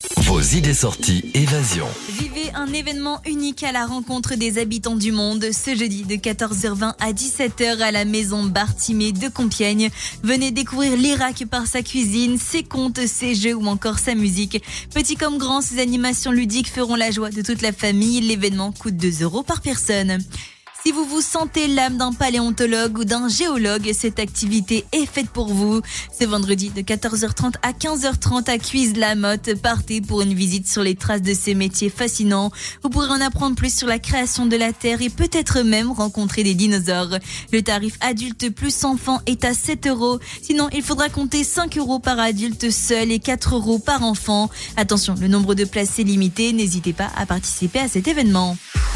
Vos idées sorties évasion. Vivez un événement unique à la rencontre des habitants du monde ce jeudi de 14h20 à 17h à la maison Bartimée de Compiègne. Venez découvrir l'Irak par sa cuisine, ses contes, ses jeux ou encore sa musique. Petits comme grands, ces animations ludiques feront la joie de toute la famille. L'événement coûte 2 € par personne. Si vous vous sentez l'âme d'un paléontologue ou d'un géologue, cette activité est faite pour vous. C'est vendredi de 14h30 à 15h30 à Cuise-la-Motte. Partez pour une visite sur les traces de ces métiers fascinants. Vous pourrez en apprendre plus sur la création de la Terre et peut-être même rencontrer des dinosaures. Le tarif adulte plus enfant est à 7 €. Sinon, il faudra compter 5 € par adulte seul et 4 € par enfant. Attention, le nombre de places est limité. N'hésitez pas à participer à cet événement.